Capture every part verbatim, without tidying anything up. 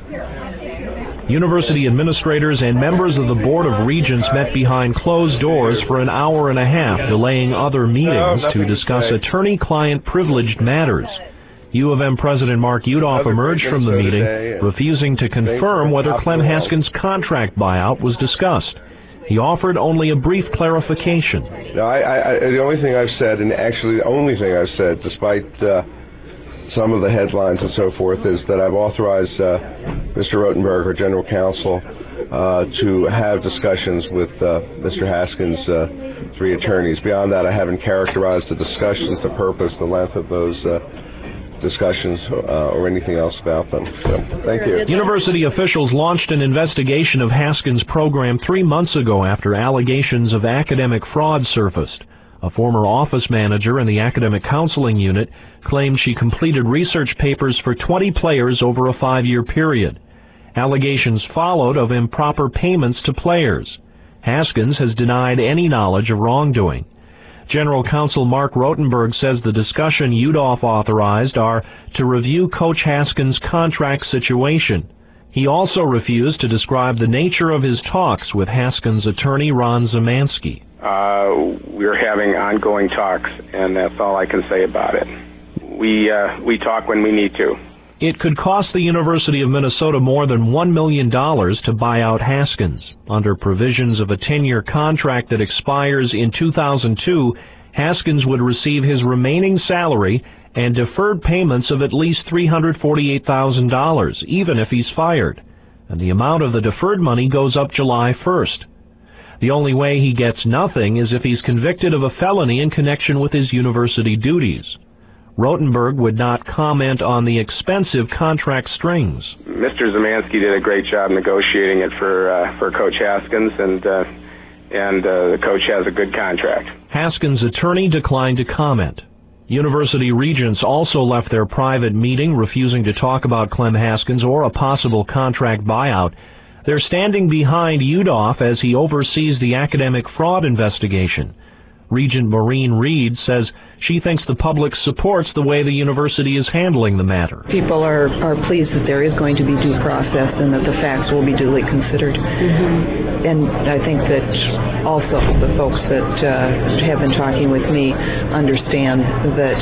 University administrators and members of the Board of Regents met behind closed doors for an hour and a half, delaying other meetings to discuss attorney-client privileged matters. U of M President Mark Yudof emerged from the meeting, refusing to confirm whether Clem Haskins' contract buyout was discussed. He offered only a brief clarification. No, I, I, the only thing I've said, and actually the only thing I've said, despite uh, some of the headlines and so forth, is that I've authorized uh, Mister Rotenberg, our general counsel, uh, to have discussions with uh, Mister Haskins' uh, three attorneys. Beyond that, I haven't characterized the discussions, the purpose, the length of those uh, discussions, uh, or anything else about them. So, thank you. University officials launched an investigation of Haskins' program three months ago after allegations of academic fraud surfaced. A former office manager in the academic counseling unit claimed she completed research papers for twenty players over a five-year period. Allegations followed of improper payments to players. Haskins has denied any knowledge of wrongdoing. General Counsel Mark Rotenberg says the discussion Yudof authorized are to review Coach Haskins' contract situation. He also refused to describe the nature of his talks with Haskins' attorney Ron Zemansky. Uh, we're having ongoing talks, and that's all I can say about it. We, uh, we talk when we need to. It could cost the University of Minnesota more than one million dollars to buy out Haskins. Under provisions of a ten-year contract that expires in two thousand two, Haskins would receive his remaining salary and deferred payments of at least three hundred forty-eight thousand dollars, even if he's fired. And the amount of the deferred money goes up July first. The only way he gets nothing is if he's convicted of a felony in connection with his university duties. Rotenberg would not comment on the expensive contract strings. Mister Zemansky did a great job negotiating it for uh, for Coach Haskins, and uh, and uh, the coach has a good contract. Haskins' attorney declined to comment. University regents also left their private meeting, refusing to talk about Clem Haskins or a possible contract buyout. They're standing behind Yudof as he oversees the academic fraud investigation. Regent Maureen Reed says she thinks the public supports the way the university is handling the matter. People are, are pleased that there is going to be due process and that the facts will be duly considered. Mm-hmm. And I think that also the folks that uh, have been talking with me understand that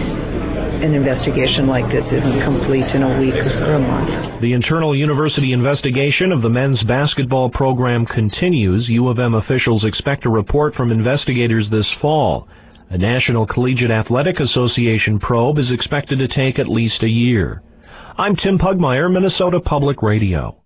an investigation like this isn't complete in a week or a month. The internal university investigation of the men's basketball program continues. U of M officials expect a report from investigators this fall. A National Collegiate Athletic Association probe is expected to take at least a year. I'm Tim Pugmire, Minnesota Public Radio.